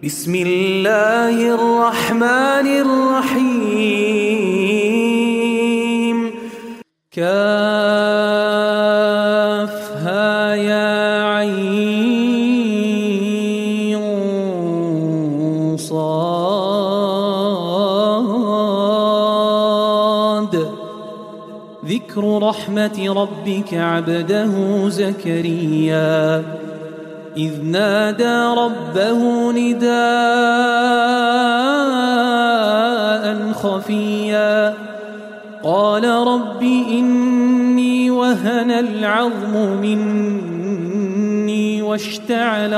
بسم الله الرحمن الرحيم. كافها يا عين صاد. ذكر رحمة ربك عبده زكريا إذ نادى ربه نداء خفيا قال رب إني وهن العظم مني واشتعل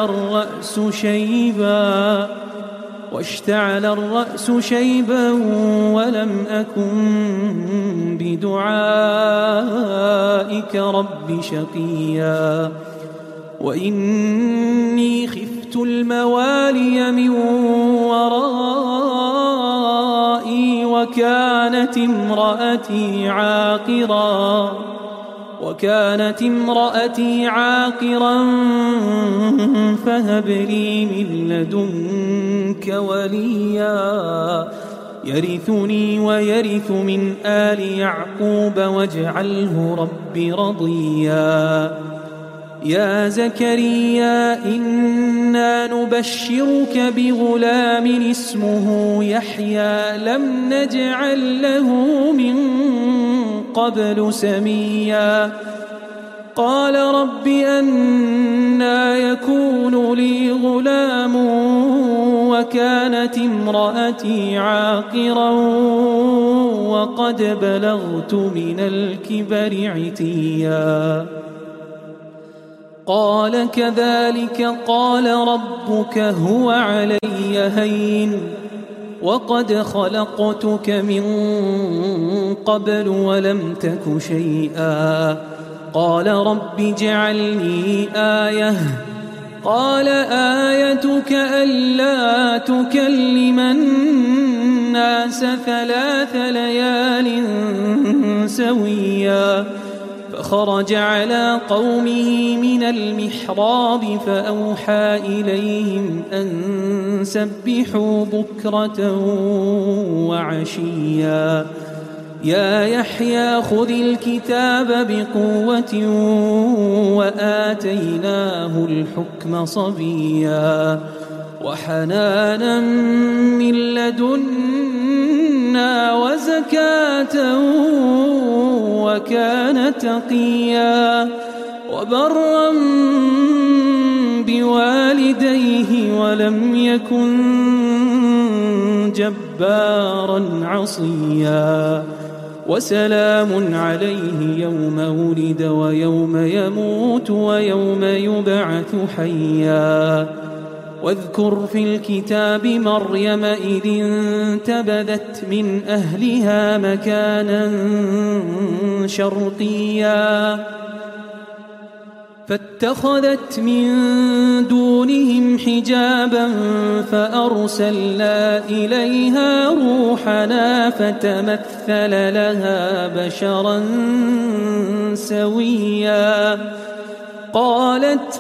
الرأس شيبا ولم أكن بدعائك رب شقيا وإني خفت الموالي من ورائي وكانت امرأتي عاقرا فهب لي من لدنك وليا يرثني ويرث من آل يعقوب واجعله رب رضيا. يا زكريا إنا نبشرك بغلام اسمه يحيى لم نجعل له من قبل سميا قال رب أنى يكون لي غلام وكانت امرأتي عاقرا وقد بلغت من الكبر عتيا قال كذلك قال ربك هو علي هين وقد خلقتك من قبل ولم تك شيئا قال رب اجعل لي آية قال آيتك ألا تكلم الناس 3 ليال سويا فخرج على قومه من المحراب فأوحى إليهم أن سبحوا بكرة وعشيا يا يحيى خذ الكتاب بقوة وآتيناه الحكم صبيا وحنانا من لدنا وزكاة وكان تقيا وبرا بوالديه ولم يكن جبارا عصيا وسلام عليه يوم ولد ويوم يموت ويوم يبعث حيا واذكر في الكتاب مريم إذ انتبذت من أهلها مكانا شرقيا فاتخذت من دونهم حجابا فأرسلنا إليها روحنا فتمثل لها بشرا سويا قالت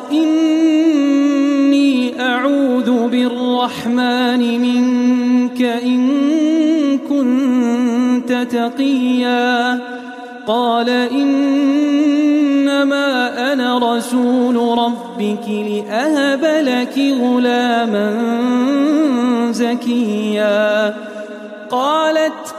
إني أعوذ بالرحمن منك إن كنت تقيا قال إنما أنا رسول ربك لأهب لك غلاما زكيا قالت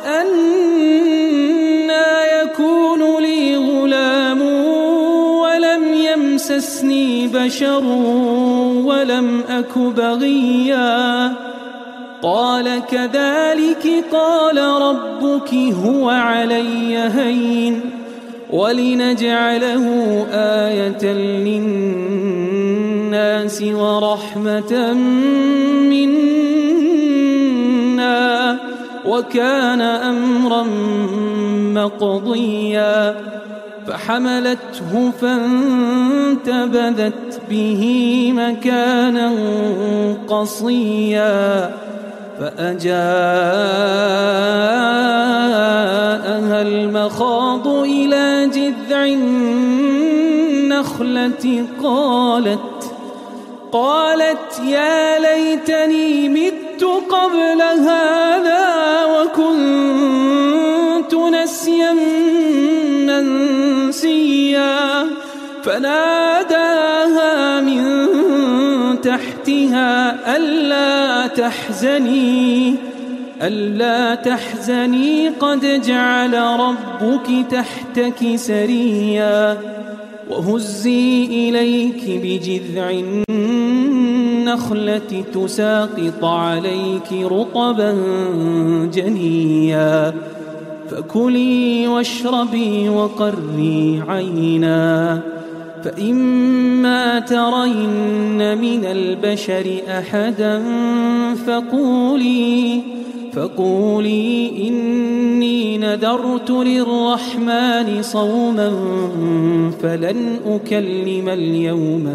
أنى يكون لي غلام ولم يمسسني بشر ولم أك بغيا قال كذلك قال ربك هو علي هين ولنجعله آية للناس ورحمة منا وكان أمرا مقضيا فحملته فانتبذت به مكانا قصيا فأجاءها المخاض إلى جذع النخلة قالت يا ليتني مت قبل هذا وكنت نسيا منسيا فناداها من تحتها ألا تحزني قد جعل ربك تحتك سريا وهزي إليك بجذع النخلة تساقط عليك رطبا جنيا فكلي واشربي وقري عينا فإما ترين من البشر أحدا فقولي إني نذرت للرحمن صوما فلن أكلم اليوم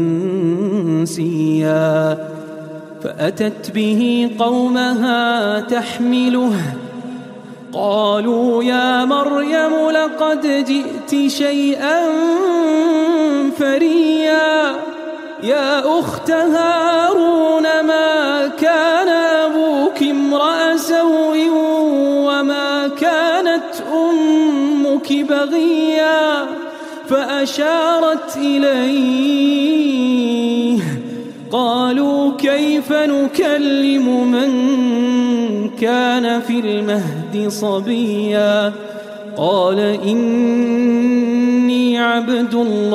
إنسيا فأتت به قومها تحمله قالوا يا مريم لقد جئت شيئا فريا يا أخت هارون ما كان أبوك امرأ سوء وما كانت أمك بغيا فأشارت إليه قالوا كيف نكلم من كان في المهد صبيا قال إني عبد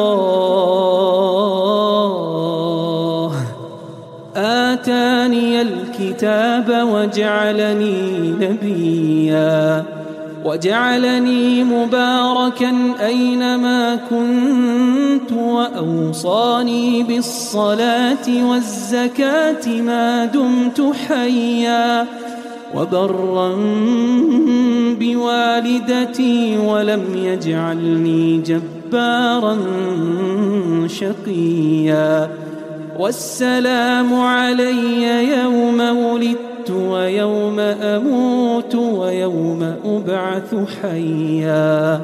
الله آتاني الكتاب وجعلني مباركا أينما كنت وأوصاني بالصلاة والزكاة ما دمت حيا وبرا بوالدتي ولم يجعلني جبارا شقيا والسلام علي يوم ولدت ويوم أموت ويوم أبعث حيا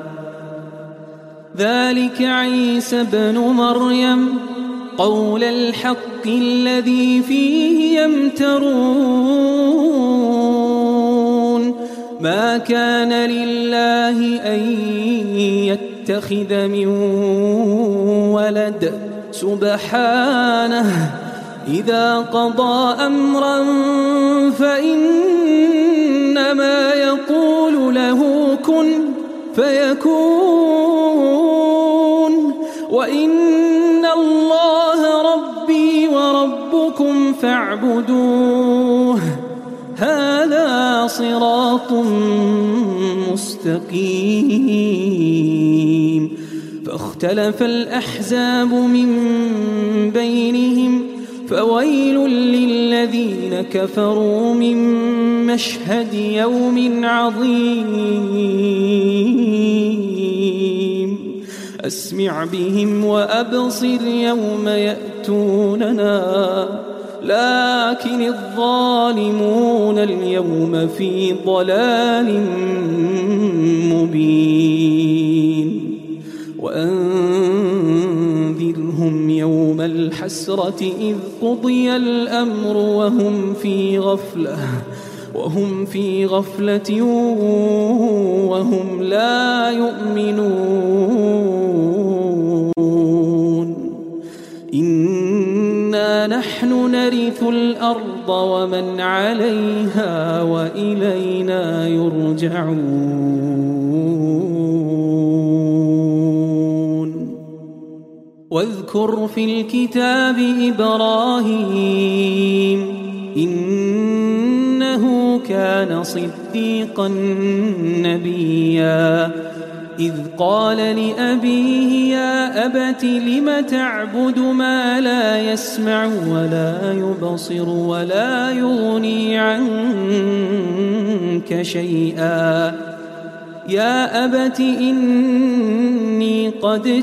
ذلك عيسى ابن مريم قول الحق الذي فيه يمترون ما كان لله أن يتخذ من ولد سبحانه إذا قضى أمرا فإنما يقول له كن فيكون وإن الله ربي وربكم فاعبدوه هذا صراط مستقيم فاختلف الأحزاب من بينهم فويل للذين كفروا من مشهد يوم عظيم أسمع بهم وأبصر يوم يأتوننا لكن الظالمون اليوم في ضلال مبين وأنذرهم يوم الحسرة إذ قضي الأمر وهم في غفلة وهم لا يؤمنون إنا نحن نرث الأرض ومن عليها وإلينا يرجعون واذكر في الكتاب إبراهيم إنه كان صديقا نبيا إذ قال لأبيه يا أبت لم تعبد ما لا يسمع ولا يبصر ولا يغني عنك شيئا يا أبت إني قد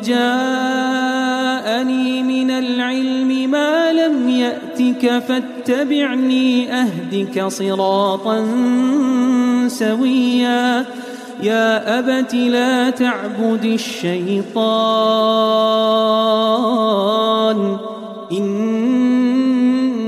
جاءني من العلم ما لم يأتك فاتبعني أهدك صراطا سويا يا أبت لا تعبد الشيطان إن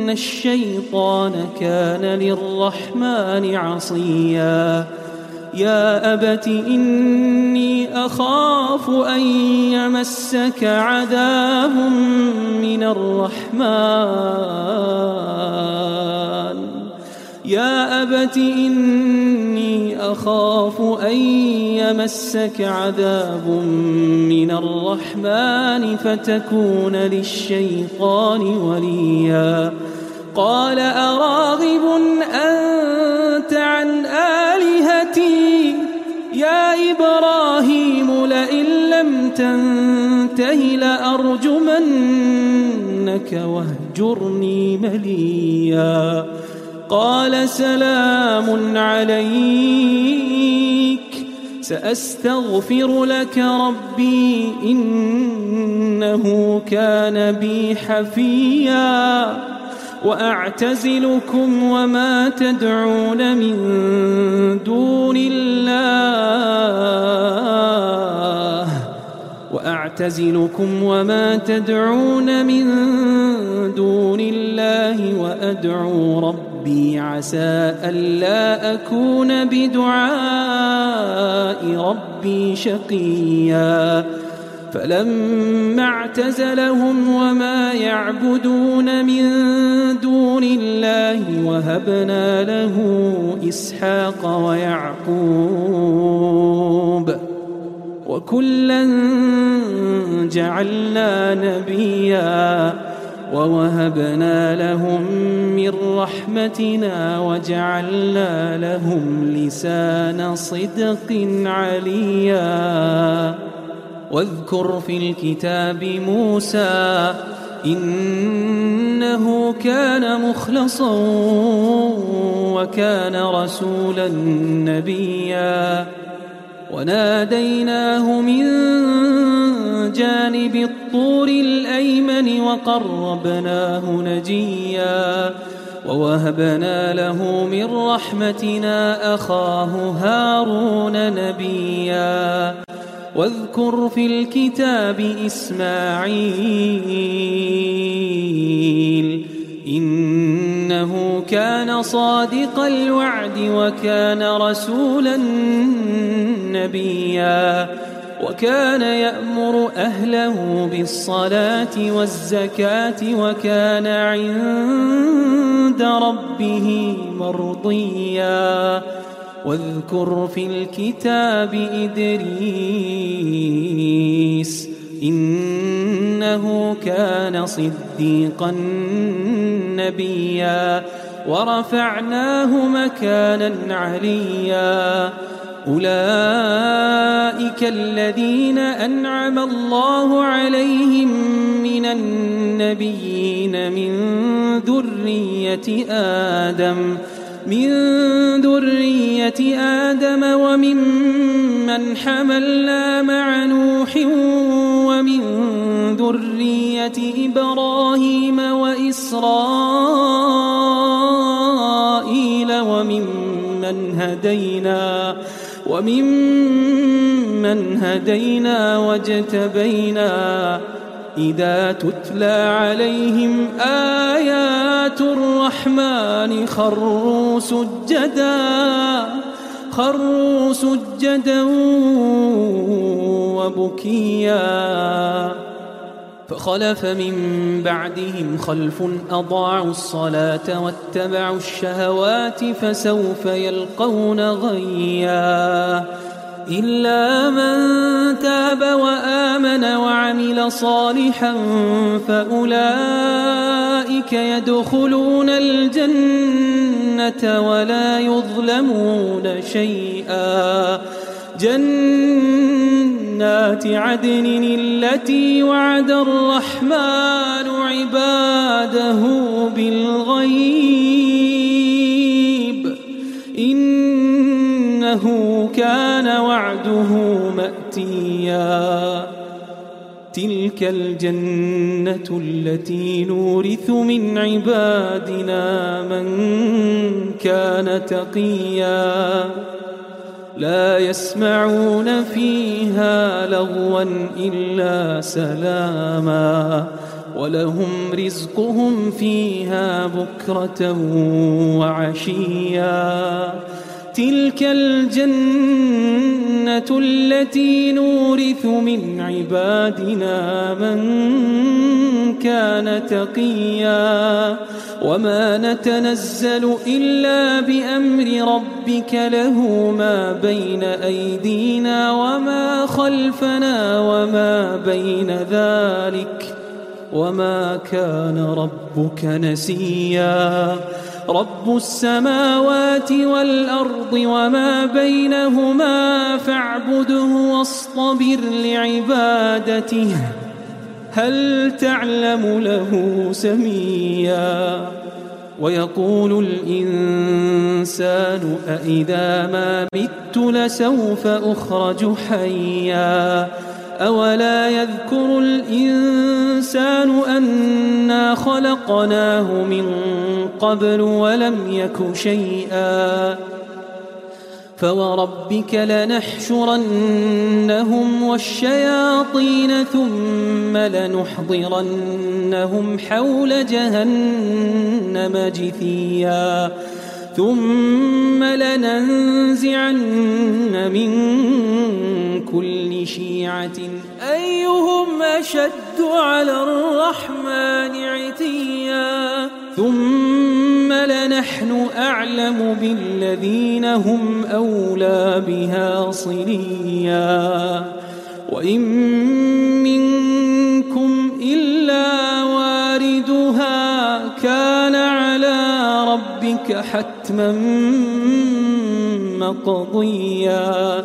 إن الشيطان كان للرحمن عصيا يا أبت إني أخاف أن يمسك عذاب من الرحمن يا أبت إني أخاف أن يمسك عذاب من الرحمن فتكون للشيطان وليا قال أراغب أنت عن آلهتي يا إبراهيم لئن لم تنته لأرجمنك واهجرني مليا قال سلام عليك سأستغفر لك ربي إنه كان بي حفيا وأعتزلكم وما تدعون من دون الله وأدعو ربي عسى ألا أكون بدعاء ربي شقيا فلما اعتزلهم وما يعبدون من دون الله وهبنا له إسحاق ويعقوب وكلا جعلنا نبيا ووهبنا لهم من رحمتنا وجعلنا لهم لسان صدق عليا واذكر في الكتاب موسى إنه كان مخلصا وكان رسولا نبيا وناديناه من جانب الطور الأيمن وقربناه نجيا ووهبنا له من رحمتنا أخاه هارون نبيا واذكر في الكتاب إسماعيل إنه كان صادق الوعد وكان رسولا نبيا وكان يأمر أهله بالصلاة والزكاة وكان عند ربه مرضيا واذكر في الكتاب إدريس إنه كان صديقا نبيا ورفعناه مكانا عليا أولئك الذين أنعم الله عليهم من النبيين من ذرية آدم وممن حملنا مع نوح ومن ذرية إبراهيم وإسرائيل وممن هدينا واجتبينا إذا تتلى عليهم آيات الرحمن خروا سجدا وبكيا فخلف من بعدهم خلف أضاعوا الصلاة واتبعوا الشهوات فسوف يلقون غيا إلا من تاب وآمن وعمل صالحا فأولئك يدخلون الجنة ولا يظلمون شيئا جنات عدن التي وعد الرحمن عباده بالغيب إنه كان وعده مأتيا تلك الجنة التي نورث من عبادنا من كان تقيا لا يسمعون فيها لغوا إلا سلاما ولهم رزقهم فيها بكرة وعشيا تلك الجنة التي نورث من عبادنا من كان تقيا وما نتنزل إلا بأمر ربك له ما بين أيدينا وما خلفنا وما بين ذلك وما كان ربك نسيا رب السماوات والأرض وما بينهما فاعبده واصطبر لعبادته هل تعلم له سميا ويقول الإنسان أإذا ما مت لسوف أخرج حيا أولا يذكر الإنسان أنا خلقناه من قبل ولم يك شيئا فوربك لنحشرنهم والشياطين ثم لنحضرنهم حول جهنم جثيا ثم لننزعن من كل شيعة أيهم أشد على الرحمن عتيا ثم لنحن أعلم بالذين هم أولى بها صليا وإن منكم إلا واردها كان على ربك حتما مقضيا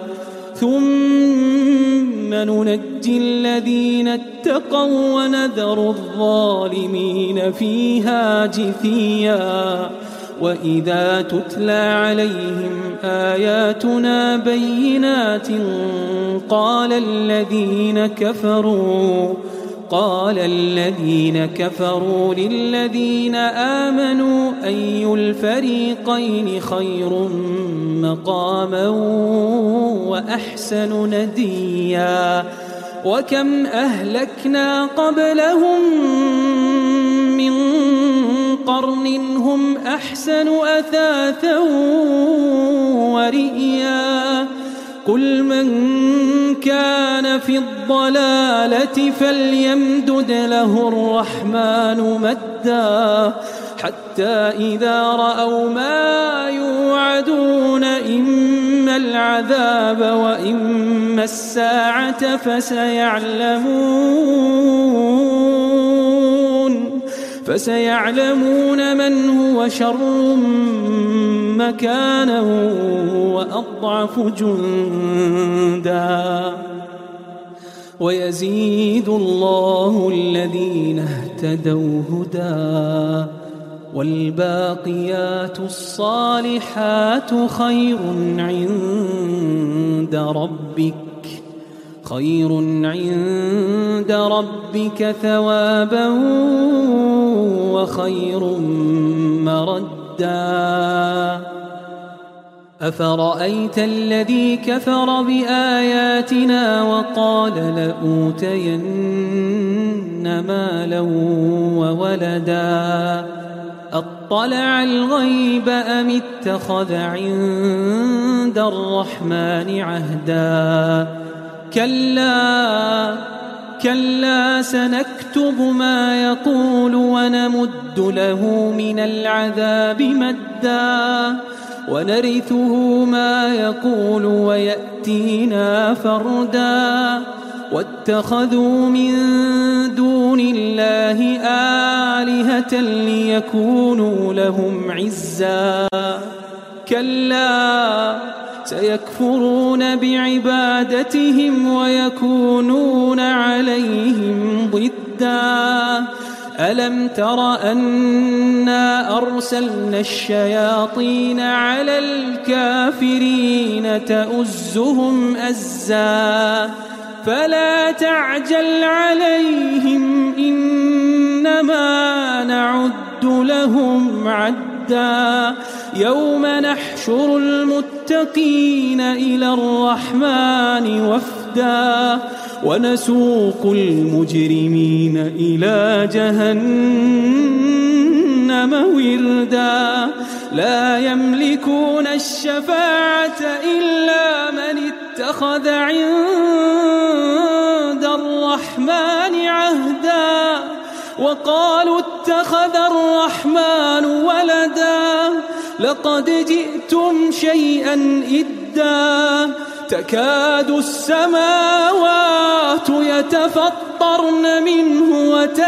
ثم ننجي الذين اتقوا ونذر الظالمين فيها جثيا وإذا تتلى عليهم آياتنا بينات قال الذين كفروا للذين آمنوا أي الفريقين خير مقاما وأحسن نديا وكم أهلكنا قبلهم من قرن هم أحسن أثاثا ورئيا قل من كان في الضلالة فليمدد له الرحمن مدا حتى إذا رأوا ما يوعدون إما العذاب وإما الساعة فسيعلمون من هو شر مكانا وأضعف جندا ويزيد الله الذين اهتدوا هدى والباقيات الصالحات خير عند ربك ثوابا وخير مردا أفرأيت الذي كفر بآياتنا وقال لأوتين مالا وولدا أطلع الغيب أم اتخذ عند الرحمن عهدا كلا سنكتب ما يقول ونمد له من العذاب مدا ونرثه ما يقول ويأتينا فردا واتخذوا من دون الله آلهة ليكونوا لهم عزا كلا سيكفرون بعبادتهم ويكونون عليهم ضدا ألم تر أنا أرسلنا الشياطين على الكافرين تؤزهم أزا فلا تعجل عليهم إنما نعد لهم عدا يوم نحشر المتقين إلى الرحمن وفدا ونسوق المجرمين إلى جهنم وردا لا يملكون الشفاعة إلا من اتخذ عند الرحمن عهدا وقالوا اتخذ الرحمن ولدا لقد جئتم شيئا إدا تكاد السماوات يتفطرن منه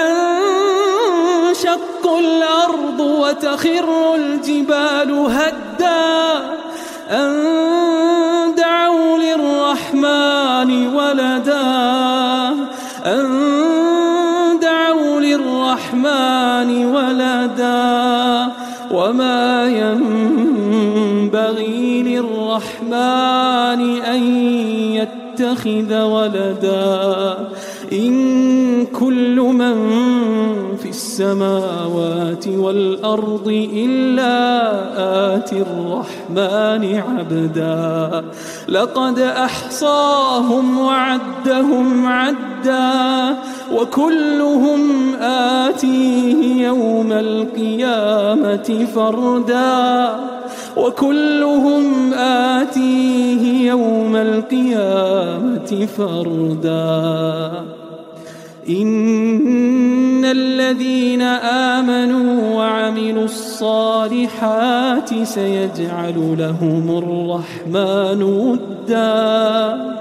وتنشق الأرض وتخر الجبال هدا أن دعوا للرحمن ولدا وما ينبغي للرحمن أن يتخذ ولدا إن كل من في السماوات والأرض إلا آتي الرحمن عبدا لقد أحصاهم وعدهم عدا وكلهم آتيه يوم القيامة فردا إن الذين آمنوا وعملوا الصالحات سيجعل لهم الرحمن ودا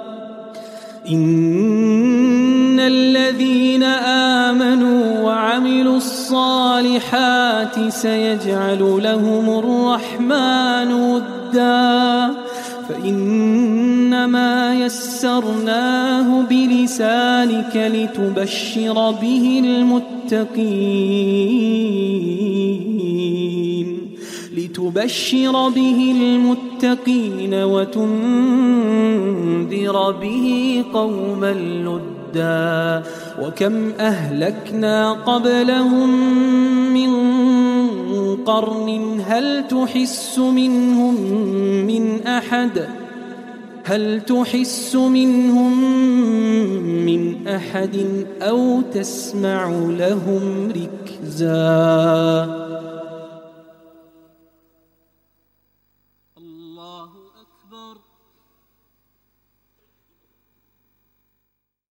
إن الذين آمنوا وعملوا الصالحات سيجعل لهم الرحمن ودا فإنما يسرناه بلسانك لتبشر به المتقين وتنذر به قوما لدا وكم أهلكنا قبلهم من قرن هل تحس منهم من أحد أو تسمع لهم ركزا